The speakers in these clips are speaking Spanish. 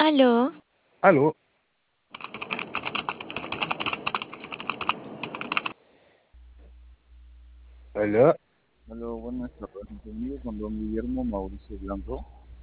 Aló, Aló, aló, Hola, buenas tardes. Bienvenido con don Guillermo Mauricio Blanco.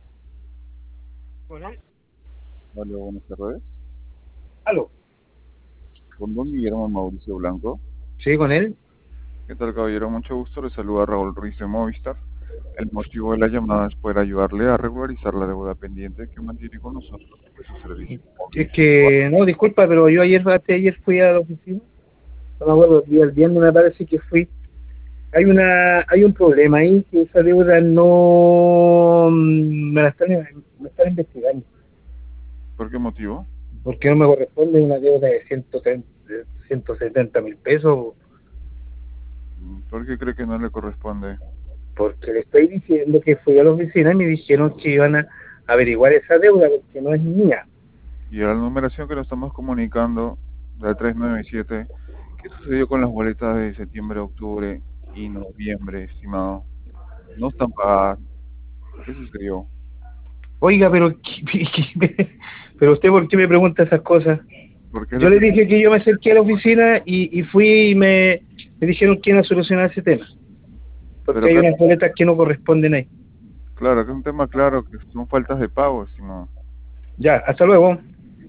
hola, Hola, buenas tardes. aló. Con don Guillermo Mauricio Blanco. ¿Sí, con él? ¿Qué tal, caballero? Mucho gusto. Le saluda Raúl Ruiz de Movistar. El motivo de la llamada es poder ayudarle a regularizar la deuda pendiente que mantiene con nosotros por su servicio móvil. Es que, no, disculpa, pero yo ayer fui a la oficina, no me acuerdo, el viernes me parece que fui. Hay un problema ahí, que esa deuda no me están investigando, ¿Por qué motivo? porque no me corresponde una deuda de 170.000 pesos, ¿Por qué cree que no le corresponde? porque le estoy diciendo que fui a la oficina y me dijeron que iban a averiguar esa deuda, porque no es mía. Y a la numeración que nos estamos comunicando, la 397, ¿qué sucedió con las boletas de septiembre, octubre y noviembre, estimado? No están pagadas. ¿Qué sucedió? Oiga, pero, pero usted, ¿por qué me pregunta esas cosas? Porque es Yo lo le que dije que yo me acerqué a la oficina y fui y me dijeron que iban a solucionar ese tema, porque Pero hay acá, unas boletas que no corresponden ahí. claro, que es un tema claro, que son faltas de pago, estimado. Ya, hasta luego.